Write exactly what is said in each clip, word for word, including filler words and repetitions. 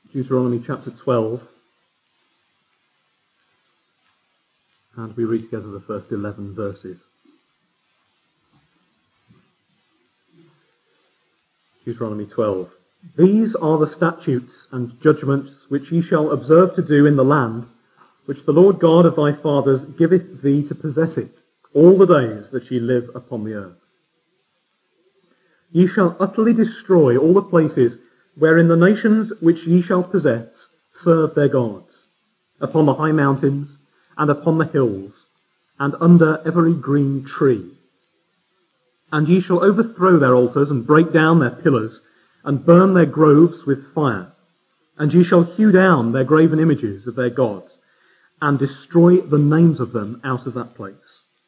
Deuteronomy chapter twelve, and we read together the first eleven verses. Deuteronomy twelve. These are the statutes and judgments which ye shall observe to do in the land which the Lord God of thy fathers giveth thee to possess it, all the days that ye live upon the earth. Ye shall utterly destroy all the places wherein the nations which ye shall possess serve their gods, upon the high mountains, and upon the hills, and under every green tree. And ye shall overthrow their altars, and break down their pillars, and burn their groves with fire. And ye shall hew down their graven images of their gods, and destroy the names of them out of that place.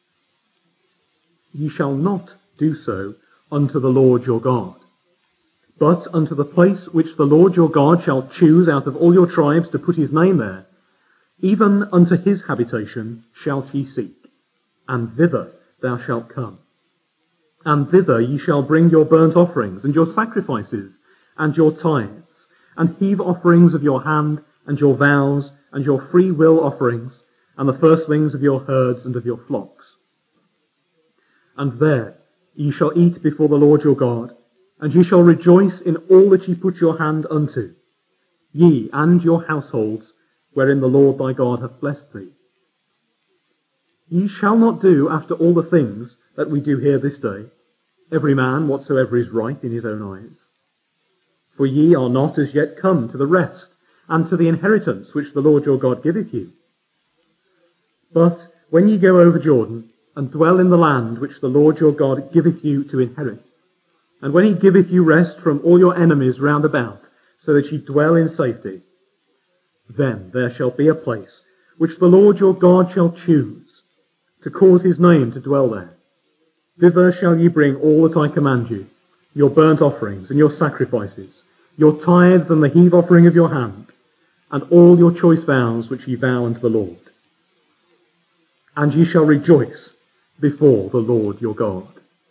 Ye shall not do so unto the Lord your God, but unto the place which the Lord your God shall choose out of all your tribes to put his name there, even unto his habitation shall ye seek, and thither thou shalt come. And thither ye shall bring your burnt offerings, and your sacrifices, and your tithes, and heave offerings of your hand, and your vows, and your free will offerings, and the firstlings of your herds and of your flocks. And there ye shall eat before the Lord your God, and ye shall rejoice in all that ye put your hand unto, ye and your households, wherein the Lord thy God hath blessed thee. Ye shall not do after all the things that we do here this day, every man whatsoever is right in his own eyes. For ye are not as yet come to the rest, and to the inheritance which the Lord your God giveth you. But when ye go over Jordan, and dwell in the land which the Lord your God giveth you to inherit, and when he giveth you rest from all your enemies round about, so that ye dwell in safety, then there shall be a place which the Lord your God shall choose, to cause his name to dwell there. Thither shall ye bring all that I command you, your burnt offerings and your sacrifices, your tithes and the heave offering of your hand, and all your choice vows which ye vow unto the Lord. And ye shall rejoice before the Lord your God.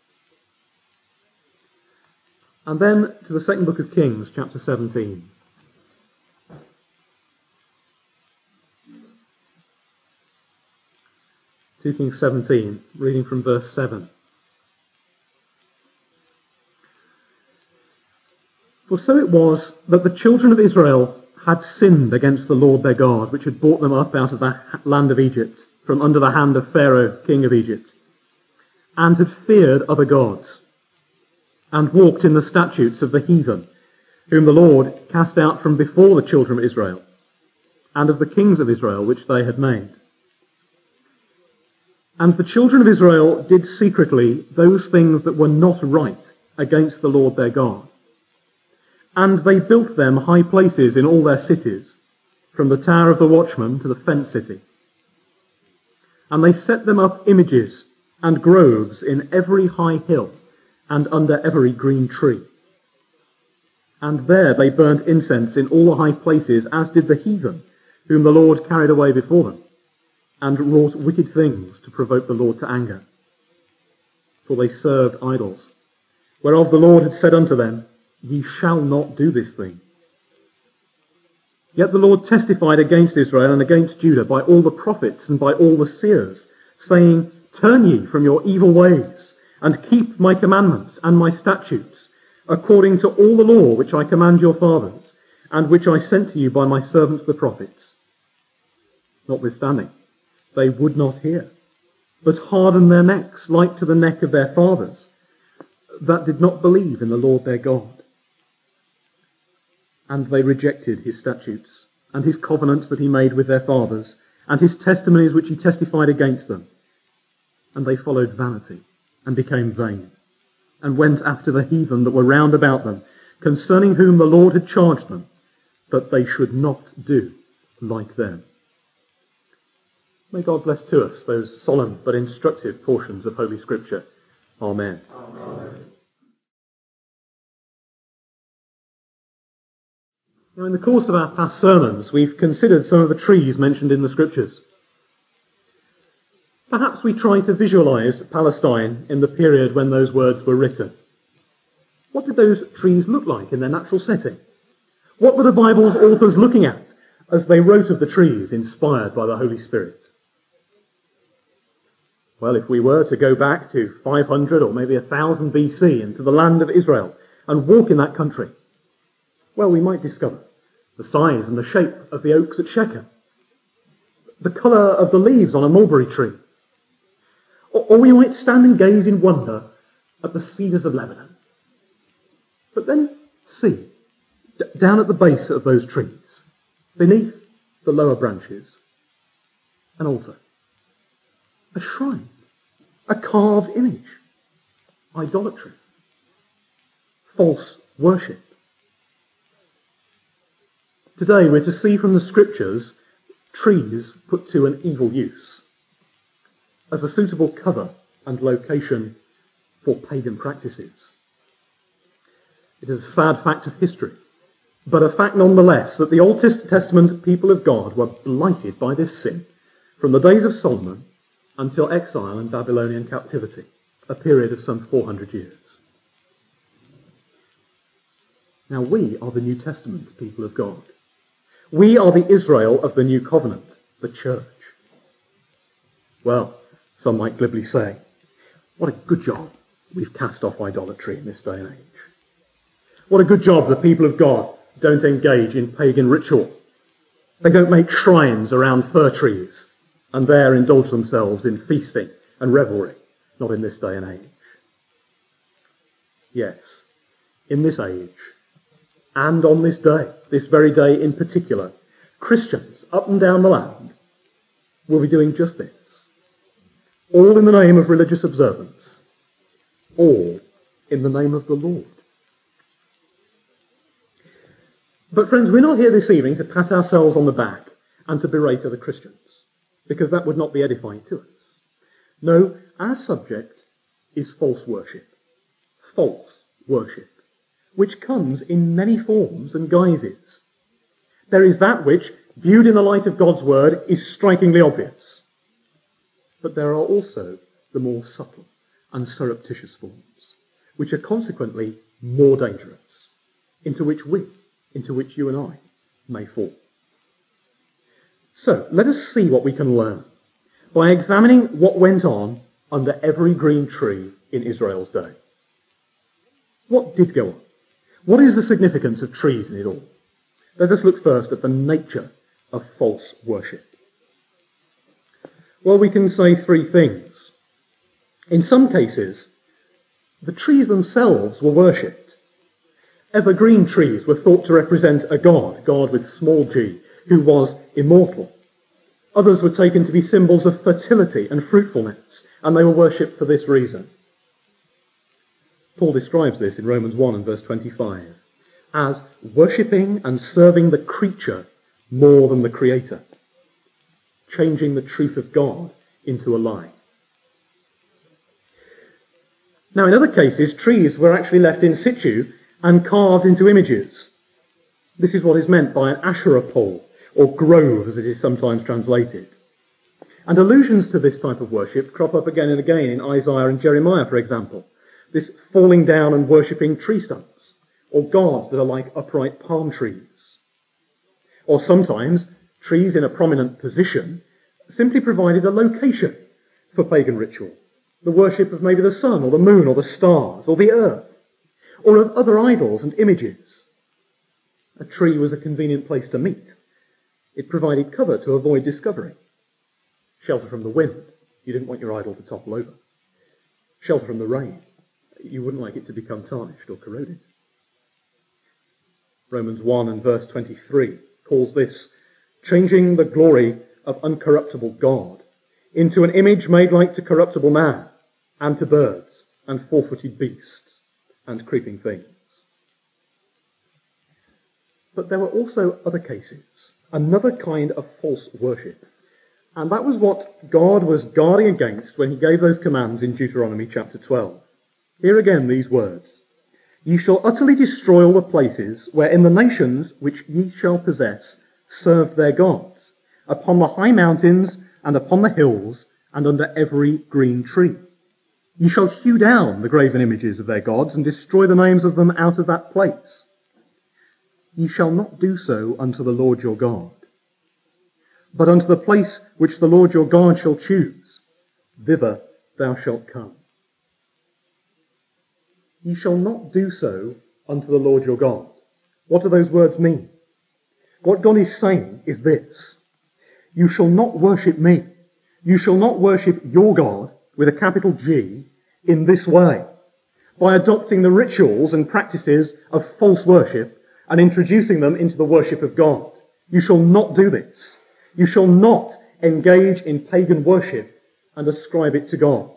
And then to the second book of Kings, chapter seventeen. Second Kings seventeen, reading from verse seven. For so it was that the children of Israel had sinned against the Lord their God, which had brought them up out of the land of Egypt, from under the hand of Pharaoh, king of Egypt, and had feared other gods, and walked in the statutes of the heathen, whom the Lord cast out from before the children of Israel, and of the kings of Israel which they had made. And the children of Israel did secretly those things that were not right against the Lord their God. And they built them high places in all their cities, from the tower of the watchman to the fenced city. And they set them up images and groves in every high hill, and under every green tree. And there they burnt incense in all the high places, as did the heathen, whom the Lord carried away before them, and wrought wicked things to provoke the Lord to anger. For they served idols, whereof the Lord had said unto them, Ye shall not do this thing. Yet the Lord testified against Israel and against Judah by all the prophets and by all the seers, saying, Turn ye from your evil ways, and keep my commandments and my statutes, according to all the law which I command your fathers, and which I sent to you by my servants the prophets. Notwithstanding, they would not hear, but hardened their necks like to the neck of their fathers, that did not believe in the Lord their God. And they rejected his statutes, and his covenants that he made with their fathers, and his testimonies which he testified against them. And they followed vanity, and became vain, and went after the heathen that were round about them, concerning whom the Lord had charged them, but they should not do like them. May God bless to us those solemn but instructive portions of Holy Scripture. Amen. Amen. Now, in the course of our past sermons, we've considered some of the trees mentioned in the Scriptures. Perhaps we try to visualize Palestine in the period when those words were written. What did those trees look like in their natural setting? What were the Bible's authors looking at as they wrote of the trees inspired by the Holy Spirit? Well, if we were to go back to five hundred or maybe one thousand B C into the land of Israel and walk in that country, well, we might discover the size and the shape of the oaks at Shechem, the colour of the leaves on a mulberry tree, or, or we might stand and gaze in wonder at the cedars of Lebanon. But then see, d- down at the base of those trees, beneath the lower branches, an altar, a shrine, a carved image, idolatry, false worship. Today we're to see from the scriptures trees put to an evil use as a suitable cover and location for pagan practices. It is a sad fact of history, but a fact nonetheless that the Old Testament people of God were blighted by this sin from the days of Solomon until exile and Babylonian captivity, a period of some four hundred years. Now we are the New Testament people of God. We are the Israel of the New Covenant, the church. Well, some might glibly say, what a good job we've cast off idolatry in this day and age. What a good job the people of God don't engage in pagan ritual. They don't make shrines around fir trees and there indulge themselves in feasting and revelry, not in this day and age. Yes, in this age, and on this day, this very day in particular, Christians up and down the land will be doing just this. All in the name of religious observance. All in the name of the Lord. But friends, we're not here this evening to pat ourselves on the back and to berate other Christians, because that would not be edifying to us. No, our subject is false worship. False worship, which comes in many forms and guises. There is that which, viewed in the light of God's word, is strikingly obvious. But there are also the more subtle and surreptitious forms, which are consequently more dangerous, into which we, into which you and I, may fall. So, let us see what we can learn by examining what went on under every green tree in Israel's day. What did go on? What is the significance of trees in it all? Let us look first at the nature of false worship. Well, we can say three things. In some cases, the trees themselves were worshipped. Evergreen trees were thought to represent a god, God with small g, who was immortal. Others were taken to be symbols of fertility and fruitfulness, and they were worshipped for this reason. Paul describes this in Romans one and verse twenty-five as worshipping and serving the creature more than the Creator, changing the truth of God into a lie. Now, in other cases, trees were actually left in situ and carved into images. This is what is meant by an Asherah pole, or grove as it is sometimes translated. And allusions to this type of worship crop up again and again in Isaiah and Jeremiah, for example. This falling down and worshipping tree stumps, or gods that are like upright palm trees. Or sometimes trees in a prominent position simply provided a location for pagan ritual, the worship of maybe the sun or the moon or the stars or the earth, or of other idols and images. A tree was a convenient place to meet. It provided cover to avoid discovery. Shelter from the wind. You didn't want your idol to topple over. Shelter from the rain. You wouldn't like it to become tarnished or corroded. Romans one and verse twenty-three calls this changing the glory of uncorruptible God into an image made like to corruptible man, and to birds, and four-footed beasts, and creeping things. But there were also other cases, another kind of false worship. And that was what God was guarding against when he gave those commands in Deuteronomy chapter twelve. Hear again these words. Ye shall utterly destroy all the places wherein the nations which ye shall possess served their gods, upon the high mountains and upon the hills and under every green tree. Ye shall hew down the graven images of their gods and destroy the names of them out of that place. Ye shall not do so unto the Lord your God. But unto the place which the Lord your God shall choose, thither thou shalt come. Ye shall not do so unto the Lord your God. What do those words mean? What God is saying is this: you shall not worship me. You shall not worship your God, with a capital G, in this way, by adopting the rituals and practices of false worship and introducing them into the worship of God. You shall not do this. You shall not engage in pagan worship and ascribe it to God.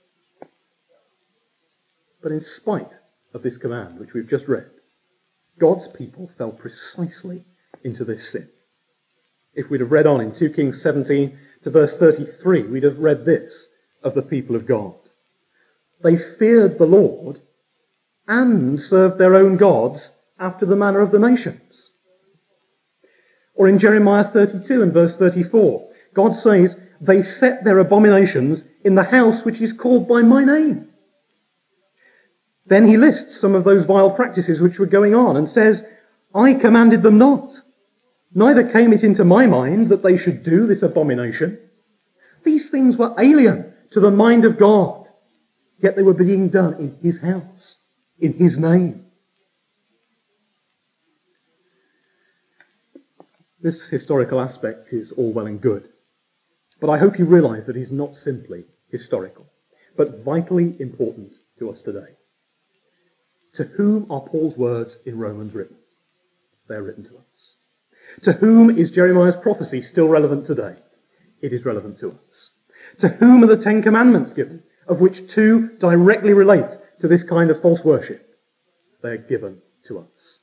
But in spite of this command, which we've just read, God's people fell precisely into this sin. If we'd have read on in two Kings seventeen to verse thirty-three, we'd have read this of the people of God. They feared the Lord and served their own gods after the manner of the nations. Or in Jeremiah thirty-two and verse thirty-four, God says, they set their abominations in the house which is called by my name. Then he lists some of those vile practices which were going on and says, I commanded them not. Neither came it into my mind that they should do this abomination. These things were alien to the mind of God, yet they were being done in his house, in his name. This historical aspect is all well and good, but I hope you realise that it is not simply historical, but vitally important to us today. To whom are Paul's words in Romans written? They are written to us. To whom is Jeremiah's prophecy still relevant today? It is relevant to us. To whom are the Ten Commandments given, of which two directly relate to this kind of false worship? They are given to us.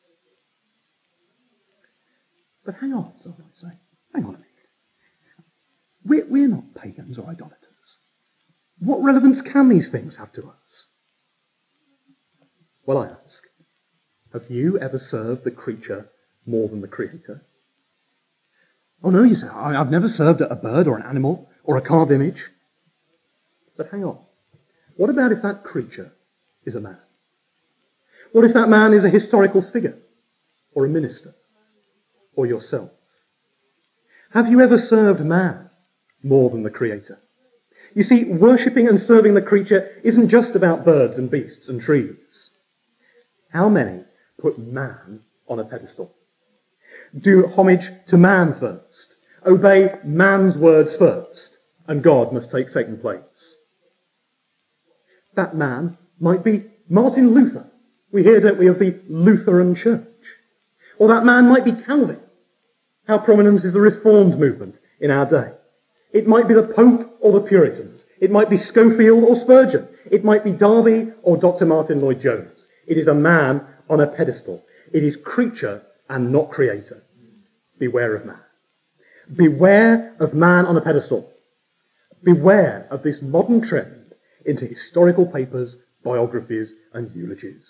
But hang on, some might say. Hang on a minute. We're, we're not pagans or idolaters. What relevance can these things have to us? Well, I ask, have you ever served the creature more than the Creator? Oh no, you say, I've never served a bird or an animal or a carved image. But hang on. What about if that creature is a man? What if that man is a historical figure or a minister or yourself? Have you ever served man more than the Creator? You see, worshipping and serving the creature isn't just about birds and beasts and trees. How many put man on a pedestal? Do homage to man first, obey man's words first, and God must take second place. That man might be Martin Luther. We hear, don't we, of the Lutheran Church. Or that man might be Calvin. How prominent is the Reformed movement in our day? It might be the Pope or the Puritans. It might be Schofield or Spurgeon. It might be Darby or Doctor Martin Lloyd-Jones. It is a man on a pedestal. It is creature and not creator. Beware of man. Beware of man on a pedestal. Beware of this modern trend into historical papers, biographies, and eulogies.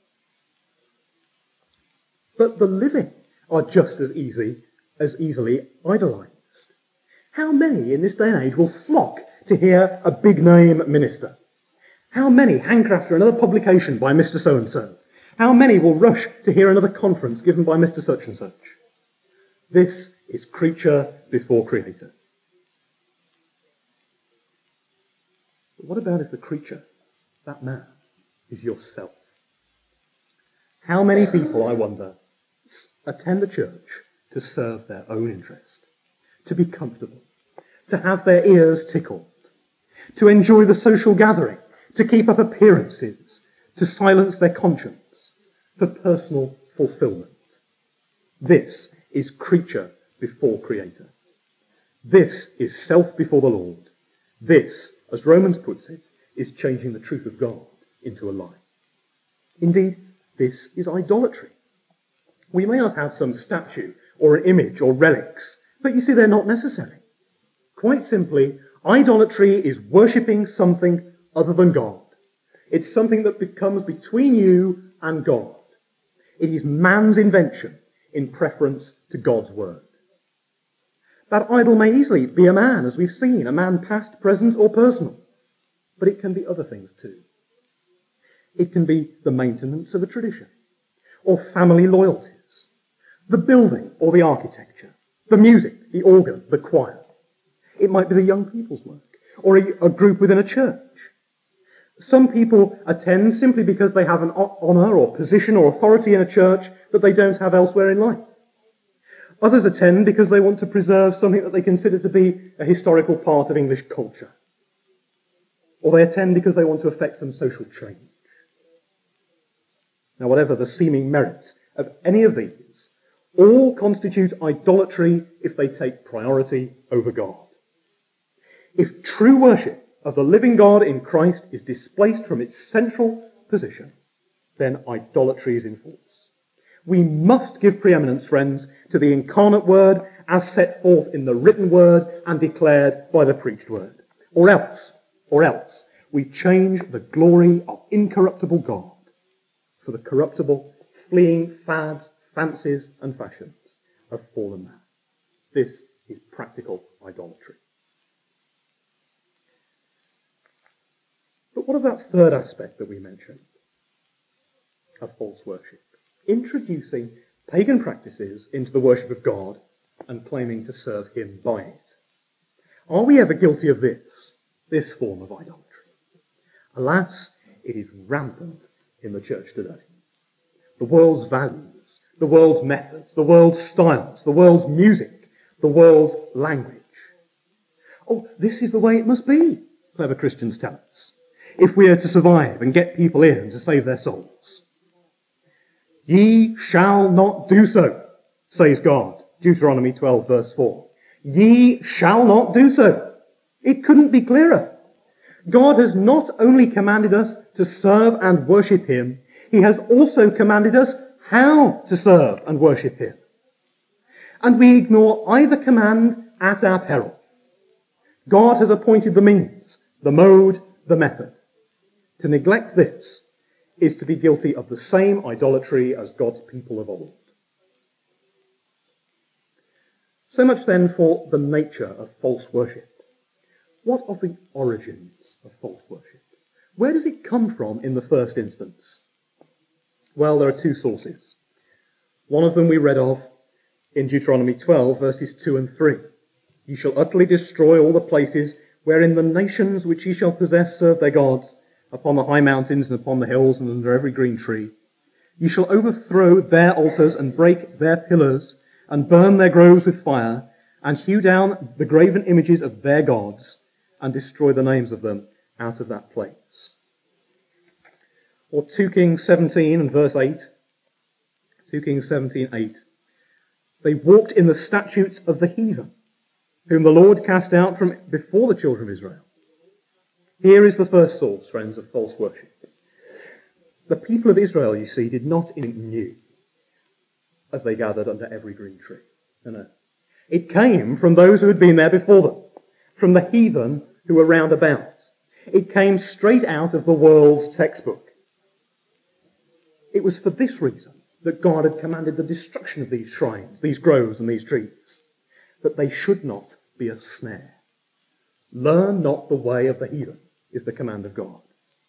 But the living are just as easy, as easily idolised. How many in this day and age will flock to hear a big-name minister? How many hanker after another publication by Mister So-and-so? How many will rush to hear another conference given by Mister Such-and-such? This is creature before creator. But what about if the creature, that man, is yourself? How many people, I wonder, attend the church to serve their own interest, to be comfortable, to have their ears tickled, to enjoy the social gathering, to keep up appearances, to silence their conscience, for personal fulfillment? This is creature before creator. This is self before the Lord. This, as Romans puts it, is changing the truth of God into a lie. Indeed, this is idolatry. We may not have some statue or an image or relics, but you see, they're not necessary. Quite simply, idolatry is worshipping something other than God. It's something that becomes between you and God. It is man's invention in preference to God's word. That idol may easily be a man, as we've seen, a man past, present, or personal. But it can be other things too. It can be the maintenance of a tradition, or family loyalties, The building or the architecture, the music, the organ, the choir. It might be the young people's work, or a, a group within a church. Some people attend simply because they have an honour or position or authority in a church that they don't have elsewhere in life. Others attend because they want to preserve something that they consider to be a historical part of English culture. Or they attend because they want to effect some social change. Now, whatever the seeming merits of any of these, all constitute idolatry if they take priority over God. If true worship of the living God in Christ is displaced from its central position, then idolatry is in force. We must give preeminence, friends, to the incarnate word as set forth in the written word and declared by the preached word. Or else, or else, we change the glory of incorruptible God for the corruptible, fleeing fads, fancies, and fashions of fallen man. This is practical idolatry. But what of that third aspect that we mentioned of false worship? Introducing pagan practices into the worship of God and claiming to serve him by it. Are we ever guilty of this, this form of idolatry? Alas, it is rampant in the church today. The world's values, the world's methods, the world's styles, the world's music, the world's language. Oh, this is the way it must be, clever Christians tell us, if we are to survive and get people in to save their souls. Ye shall not do so, says God. Deuteronomy twelve, verse four. Ye shall not do so. It couldn't be clearer. God has not only commanded us to serve and worship him, he has also commanded us how to serve and worship him. And we ignore either command at our peril. God has appointed the means, the mode, the method. To neglect this is to be guilty of the same idolatry as God's people of old. So much then for the nature of false worship. What of the origins of false worship? Where does it come from in the first instance? Well, there are two sources. One of them we read of in Deuteronomy twelve, verses two and three. Ye shall utterly destroy all the places wherein the nations which ye shall possess serve their gods, upon the high mountains and upon the hills and under every green tree. Ye shall overthrow their altars and break their pillars and burn their groves with fire and hew down the graven images of their gods and destroy the names of them out of that place. Or two Kings seventeen and verse eight. two Kings seventeen, eight. They walked in the statutes of the heathen, whom the Lord cast out from before the children of Israel. Here is the first source, friends, of false worship. The people of Israel, you see, did not invent new as they gathered under every green tree. No, no. It came from those who had been there before them, from the heathen who were round about. It came straight out of the world's textbook. It was for this reason that God had commanded the destruction of these shrines, these groves and these trees, that they should not be a snare. Learn not the way of the heathen, is the command of God.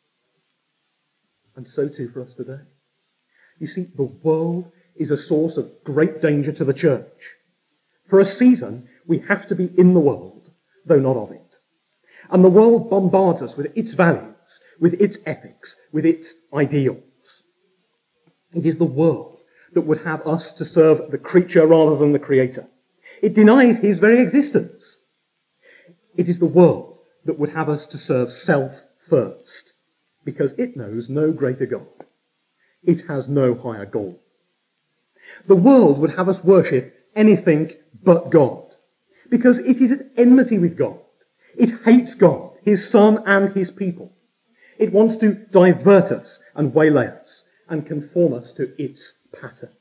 And so too for us today. You see, the world is a source of great danger to the church. For a season, we have to be in the world, though not of it. And the world bombards us with its values, with its ethics, with its ideals. It is the world that would have us to serve the creature rather than the creator. It denies his very existence. It is the world that would have us to serve self first, because it knows no greater God. It has no higher goal. The world would have us worship anything but God, because it is at enmity with God. It hates God, his Son, and his people. It wants to divert us and waylay us and conform us to its pattern.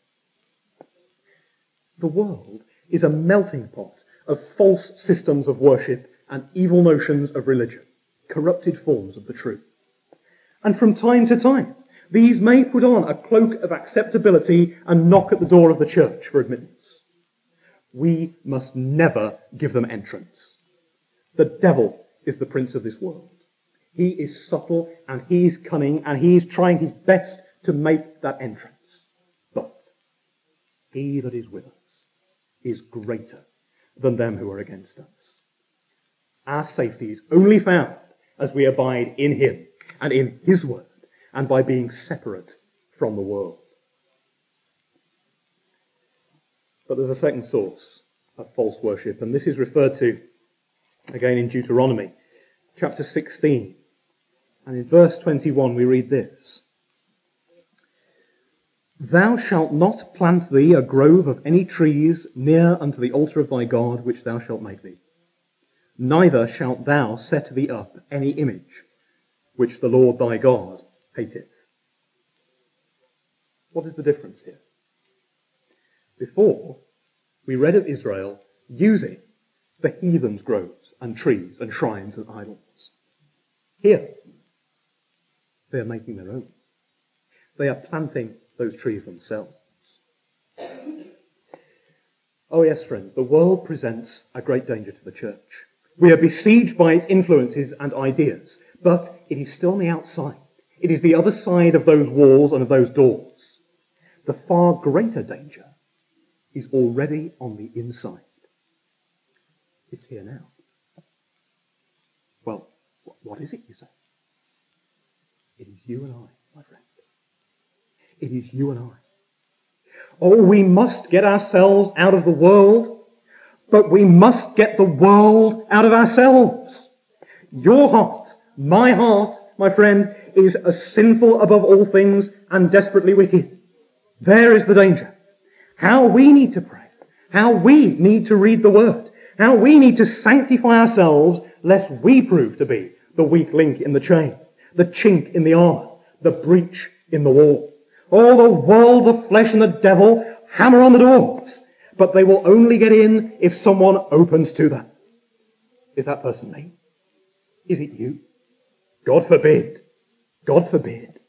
The world is a melting pot of false systems of worship and evil notions of religion, corrupted forms of the truth. And from time to time, these may put on a cloak of acceptability and knock at the door of the church for admittance. We must never give them entrance. The devil is the prince of this world. He is subtle and he is cunning and he is trying his best to make that entrance. But he that is with us is greater than them who are against us. Our safety is only found as we abide in him and in his word, and by being separate from the world. But there's a second source of false worship, and this is referred to again in Deuteronomy chapter sixteen. And in verse twenty-one we read this: Thou shalt not plant thee a grove of any trees near unto the altar of thy God, which thou shalt make thee. Neither shalt thou set thee up any image, which the Lord thy God hateth. What is the difference here? Before, we read of Israel using the heathens' groves and trees and shrines and idols. Here, they are making their own. They are planting those trees themselves. Oh yes, friends, the world presents a great danger to the church. We are besieged by its influences and ideas, but it is still on the outside. It is the other side of those walls and of those doors. The far greater danger is already on the inside. It's here now. Well, what is it, you say? It is you and I, my friend. It is you and I. Oh, we must get ourselves out of the world, but we must get the world out of ourselves. Your heart, my heart, my friend, is as sinful above all things and desperately wicked. There is the danger. How we need to pray, how we need to read the word, how we need to sanctify ourselves lest we prove to be the weak link in the chain, the chink in the armour, the breach in the wall. Oh, the world, the flesh and the devil hammer on the doors, but they will only get in if someone opens to them. Is that person me? Is it you? God forbid. God forbid.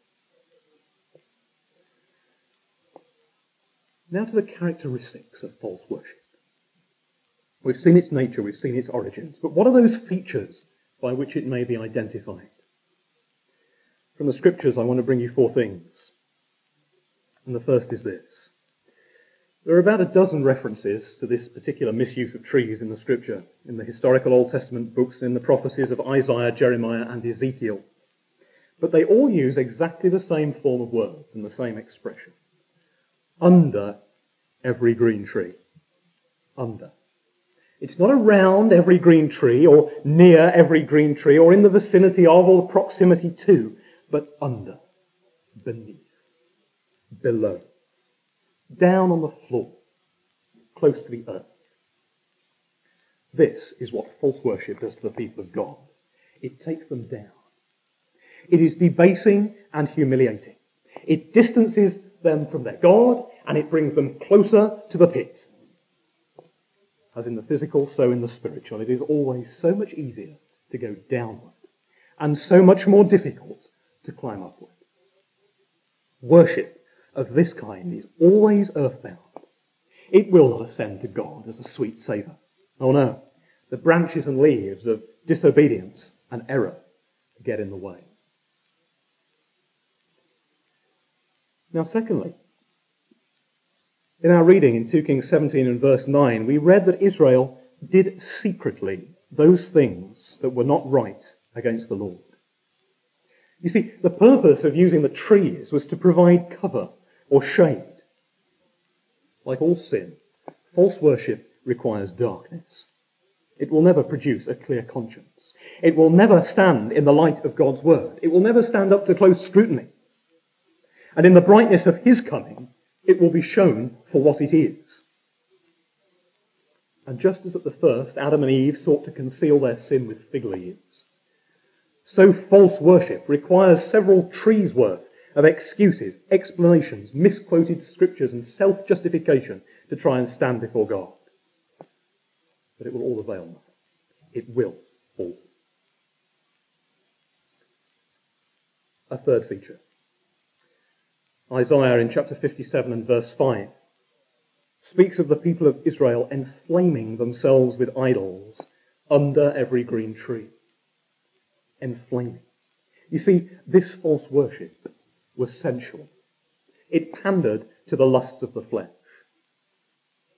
Now to the characteristics of false worship. We've seen its nature, we've seen its origins, but what are those features by which it may be identified? From the scriptures, I want to bring you four things. And the first is this. There are about a dozen references to this particular misuse of trees in the scripture, in the historical Old Testament books, in the prophecies of Isaiah, Jeremiah, and Ezekiel. But they all use exactly the same form of words and the same expression. Under every green tree. Under. It's not around every green tree, or near every green tree, or in the vicinity of, or proximity to, but under, beneath, below, down on the floor, close to the earth. This is what false worship does to the people of God. It takes them down. It is debasing and humiliating. It distances them from their God, and it brings them closer to the pit. As in the physical, so in the spiritual. It is always so much easier to go downward, and so much more difficult to climb upward. Worship of this kind is always earthbound. It will not ascend to God as a sweet savour. Oh no, the branches and leaves of disobedience and error get in the way. Now secondly, in our reading in two Kings seventeen and verse nine, we read that Israel did secretly those things that were not right against the Lord. You see, the purpose of using the trees was to provide cover or shade. Like all sin, false worship requires darkness. It will never produce a clear conscience. It will never stand in the light of God's word. It will never stand up to close scrutiny. And in the brightness of his coming, it will be shown for what it is. And just as at the first Adam and Eve sought to conceal their sin with fig leaves, so false worship requires several trees' worth of excuses, explanations, misquoted scriptures, and self-justification to try and stand before God. But it will all avail nothing. It will fall. A third feature. Isaiah in chapter fifty-seven and verse five speaks of the people of Israel enflaming themselves with idols under every green tree. Enflaming. You see, this false worship was sensual. It pandered to the lusts of the flesh.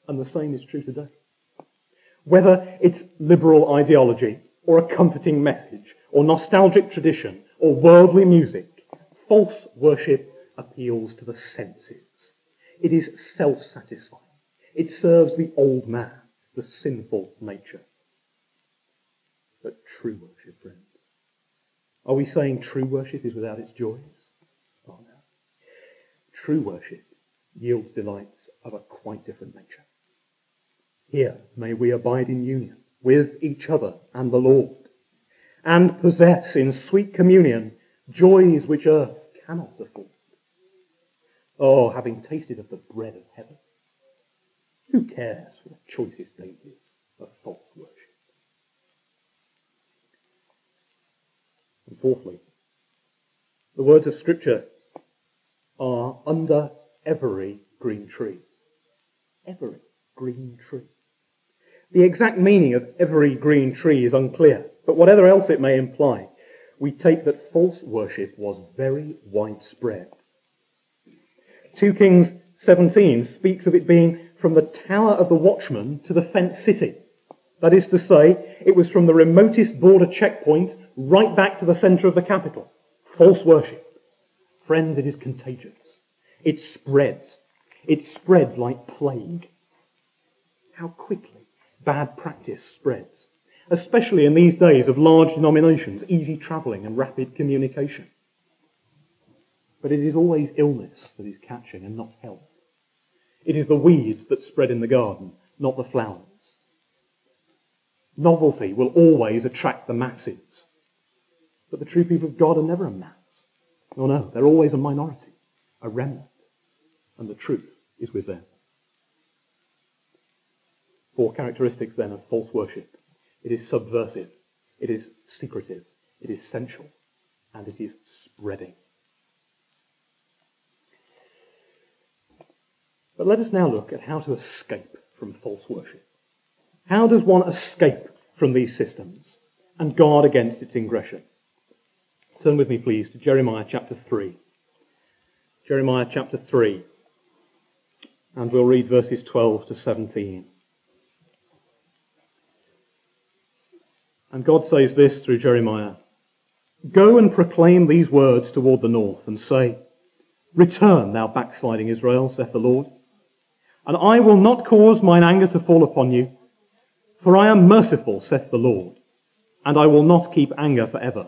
and the same is true today. Whether it's liberal ideology, or a comforting message, or nostalgic tradition, or worldly music, false worship appeals to the senses. It is self-satisfying. It serves the old man, the sinful nature. But true worship, friends, are we saying true worship is without its joys? Oh no. True worship yields delights of a quite different nature. Here may we abide in union with each other and the Lord, and possess in sweet communion joys which earth cannot afford. Oh, having tasted of the bread of heaven, who cares for the choicest dainties of false worship? And fourthly, the words of Scripture are under every green tree. Every green tree. The exact meaning of every green tree is unclear, but whatever else it may imply, we take that false worship was very widespread. two Kings seventeen speaks of it being from the tower of the watchman to the fenced city. That is to say, it was from the remotest border checkpoint right back to the centre of the capital. False worship. Friends, it is contagious. It spreads. It spreads like plague. How quickly bad practice spreads, especially in these days of large denominations, easy travelling and rapid communication. But it is always illness that is catching and not health. It is the weeds that spread in the garden, not the flowers. Novelty will always attract the masses. But the true people of God are never a mass. No, no, they're always a minority, a remnant. And the truth is with them. Four characteristics then of false worship. It is subversive, it is secretive, it is sensual, and it is spreading. But let us now look at how to escape from false worship. How does one escape from these systems and guard against its ingression? Turn with me, please, to Jeremiah chapter three. Jeremiah chapter three, and we'll read verses twelve to seventeen. And God says this through Jeremiah: "Go and proclaim these words toward the north, and say, 'Return, thou backsliding Israel, saith the Lord. And I will not cause mine anger to fall upon you, for I am merciful, saith the Lord, and I will not keep anger forever.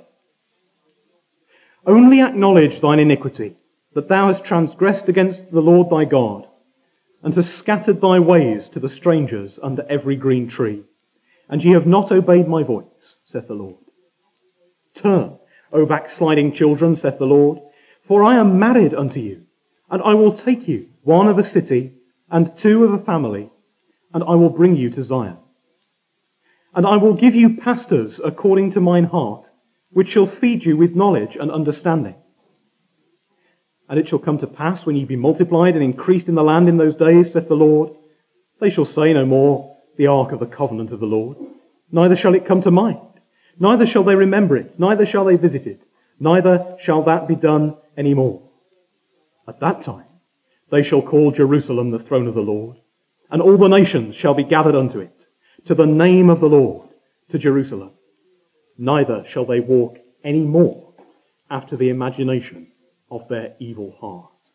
Only acknowledge thine iniquity, that thou hast transgressed against the Lord thy God, and hast scattered thy ways to the strangers under every green tree, and ye have not obeyed my voice, saith the Lord. Turn, O backsliding children, saith the Lord, for I am married unto you, and I will take you, one of a city, and two of a family, and I will bring you to Zion. And I will give you pastors according to mine heart, which shall feed you with knowledge and understanding. And it shall come to pass, when ye be multiplied and increased in the land in those days, saith the Lord, they shall say no more, the ark of the covenant of the Lord, neither shall it come to mind, neither shall they remember it, neither shall they visit it, neither shall that be done any more. At that time they shall call Jerusalem the throne of the Lord, and all the nations shall be gathered unto it, to the name of the Lord, to Jerusalem. Neither shall they walk any more after the imagination of their evil heart."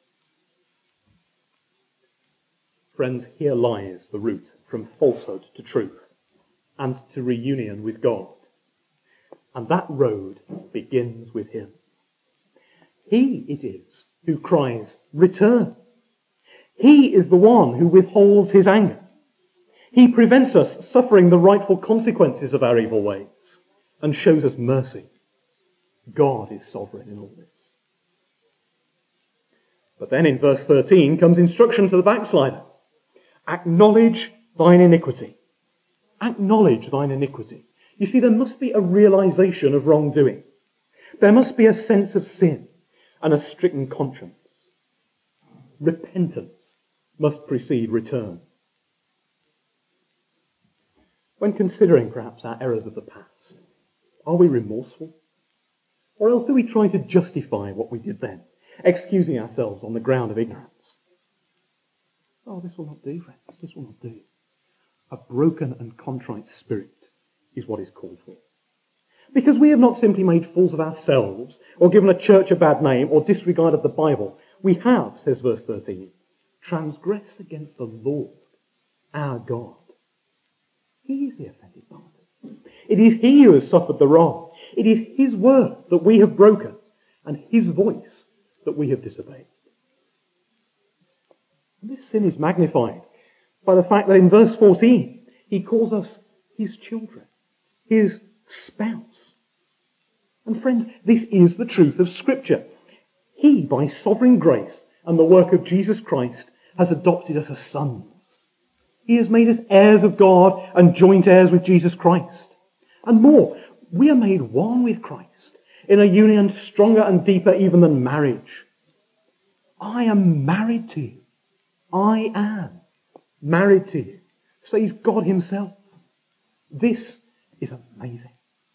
Friends, here lies the route from falsehood to truth and to reunion with God. And that road begins with him. He it is who cries, "Return." He is the one who withholds his anger. He prevents us suffering the rightful consequences of our evil ways and shows us mercy. God is sovereign in all this. But then in verse thirteen comes instruction to the backslider. Acknowledge thine iniquity. Acknowledge thine iniquity. You see, there must be a realization of wrongdoing. There must be a sense of sin and a stricken conscience. Repentance must precede return. When considering perhaps our errors of the past, are we remorseful? Or else do we try to justify what we did then, excusing ourselves on the ground of ignorance? Oh, this will not do, friends. This will not do. A broken and contrite spirit is what is called for. Because we have not simply made fools of ourselves, or given a church a bad name, or disregarded the Bible. We have, says verse thirteen, transgressed against the Lord, our God. He is the offended party. It is he who has suffered the wrong. It is his word that we have broken, and his voice that we have disobeyed. And this sin is magnified by the fact that in verse fourteen, he calls us his children, his spouse. And friends, this is the truth of Scripture. He, by sovereign grace and the work of Jesus Christ, has adopted us as sons. He has made us heirs of God and joint heirs with Jesus Christ. And more, we are made one with Christ in a union stronger and deeper even than marriage. I am married to you. I am married to you, says God himself. This is amazing.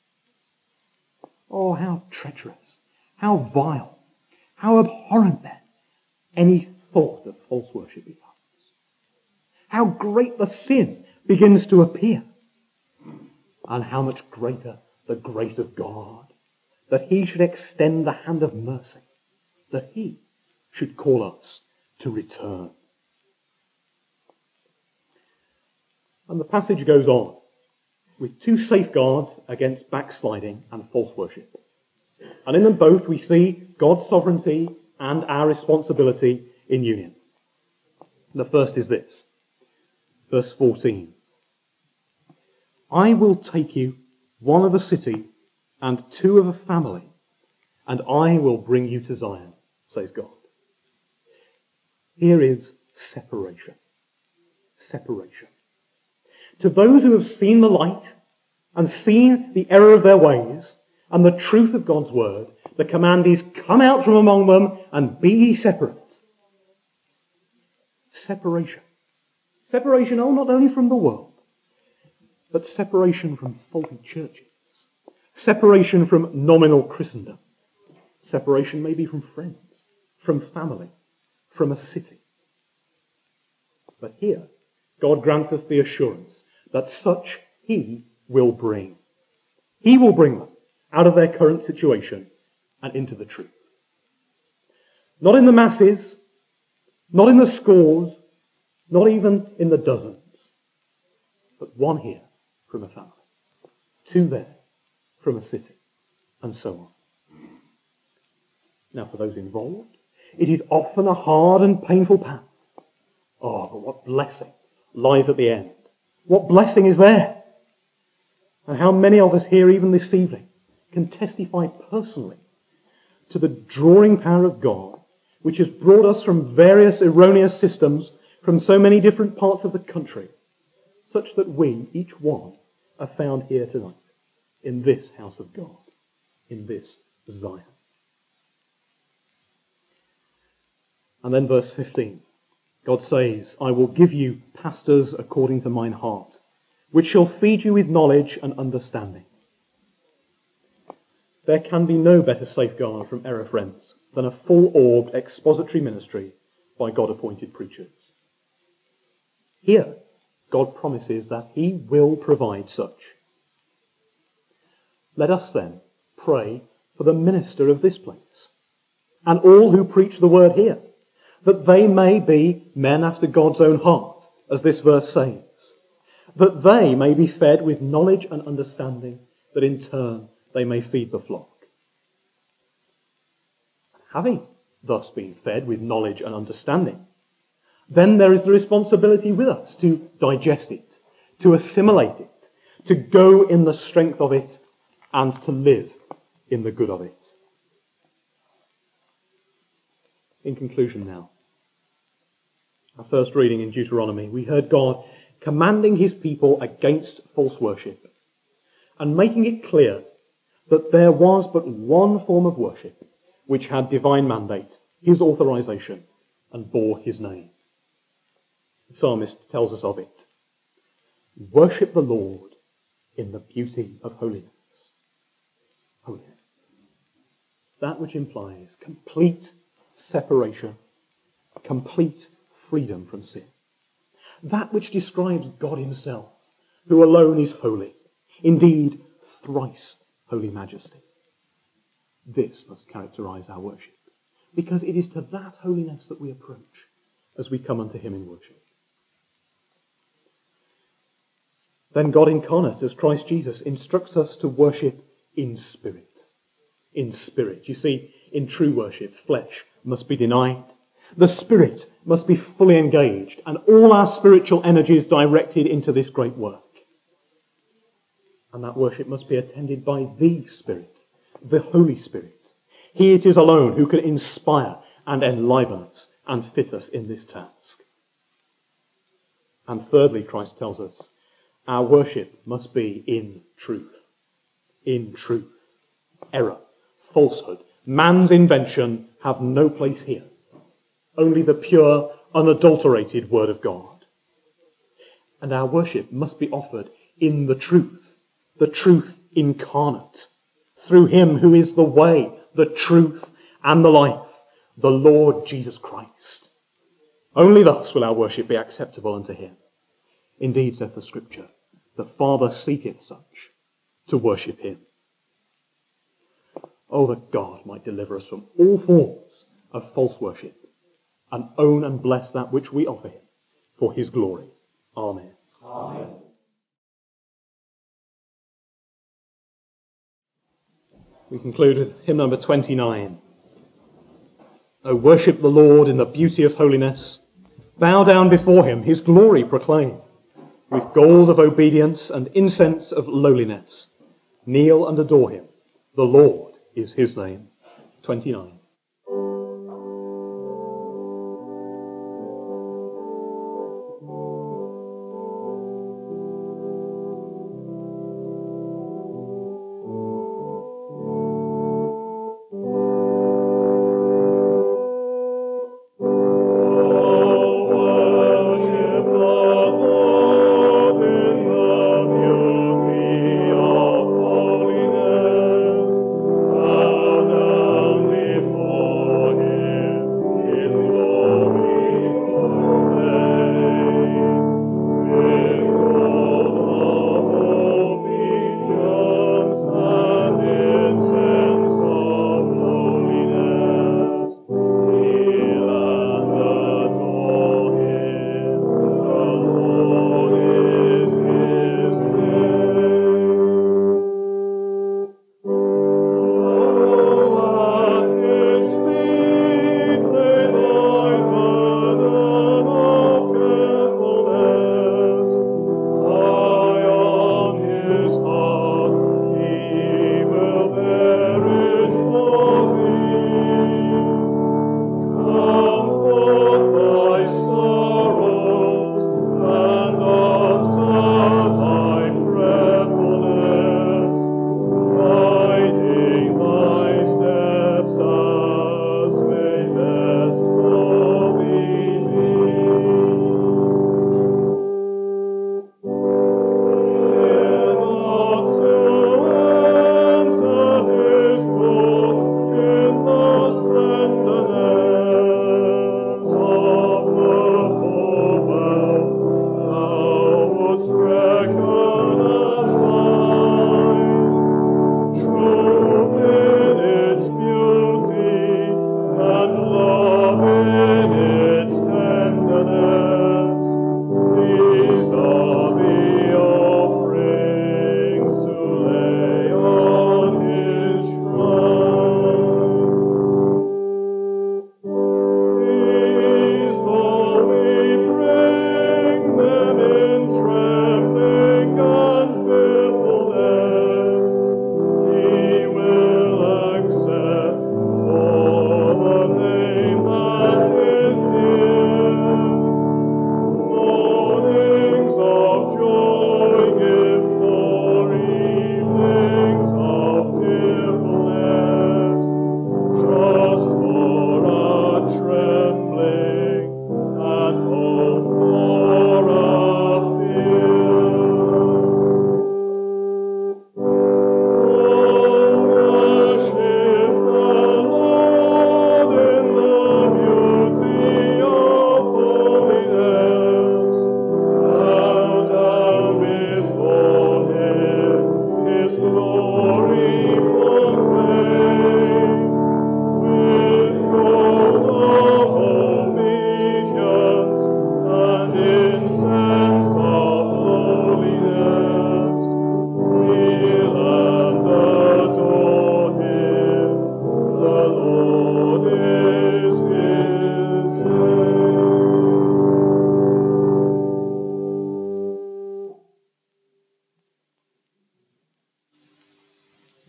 Oh, how treacherous, how vile, how abhorrent then any thought of false worship becomes. How great the sin begins to appear. And how much greater the grace of God, that he should extend the hand of mercy, that he should call us to return. And the passage goes on with two safeguards against backsliding and false worship. And in them both we see God's sovereignty and our responsibility in union. And the first is this, verse fourteen. I will take you, one of a city and two of a family, and I will bring you to Zion, says God. Here is separation. Separation. To those who have seen the light and seen the error of their ways and the truth of God's word, the command is, come out from among them and be ye separate. Separation. Separation, oh, not only from the world, but separation from faulty churches. Separation from nominal Christendom. Separation maybe from friends, from family, from a city. But here, God grants us the assurance that such he will bring. He will bring them out of their current situation and into the truth. Not in the masses, not in the scores, not even in the dozens, but one here from a family, two there from a city, and so on. Now, for those involved, it is often a hard and painful path. Oh, but what blessing lies at the end. What blessing is there? And how many of us here, even this evening, can testify personally to the drawing power of God, which has brought us from various erroneous systems from so many different parts of the country, such that we, each one, are found here tonight, in this house of God, in this Zion. And then verse fifteen. God says, I will give you pastors according to mine heart, which shall feed you with knowledge and understanding. There can be no better safeguard from error, friends, than a full-orbed expository ministry by God-appointed preachers. Here, God promises that he will provide such. Let us then pray for the minister of this place and all who preach the word here, that they may be men after God's own heart, as this verse says, that they may be fed with knowledge and understanding, that in turn they may feed the flock. Having thus been fed with knowledge and understanding, then there is the responsibility with us to digest it, to assimilate it, to go in the strength of it, and to live in the good of it. In conclusion now, our first reading in Deuteronomy, we heard God commanding his people against false worship and making it clear that there was but one form of worship which had divine mandate, his authorization, and bore his name. The psalmist tells us of it. Worship the Lord in the beauty of holiness. Holiness. That which implies complete separation, complete freedom from sin. that which describes God himself, who alone is holy, indeed thrice holy majesty. This must characterize our worship, because it is to that holiness that we approach as we come unto him in worship. Then God incarnate as Christ Jesus instructs us to worship in spirit. In spirit. You see, in true worship, flesh must be denied. The spirit must be fully engaged, and all our spiritual energies directed into this great work. And that worship must be attended by the Spirit, the Holy Spirit. He it is alone who can inspire and enliven us and fit us in this task. And thirdly, Christ tells us, our worship must be in truth. In truth. Error, falsehood, man's invention have no place here. Only the pure, unadulterated Word of God. And our worship must be offered in the truth, the truth incarnate, through him who is the way, the truth, and the life, the Lord Jesus Christ. Only thus will our worship be acceptable unto him. Indeed, saith the Scripture, the Father seeketh such to worship him. Oh, that God might deliver us from all forms of false worship, and own and bless that which we offer him for his glory. Amen. Amen. We conclude with hymn number twenty-nine. O worship the Lord in the beauty of holiness. Bow down before him, his glory proclaim. With gold of obedience and incense of lowliness. Kneel and adore him. The Lord is his name. twenty-nine. Before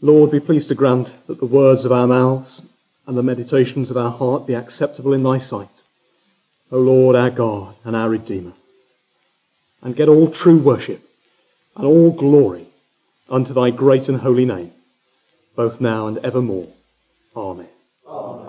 Lord, be pleased to grant that the words of our mouths and the meditations of our heart be acceptable in thy sight, O Lord, our God and our Redeemer. And get all true worship and all glory unto thy great and holy name, both now and evermore. Amen. Amen.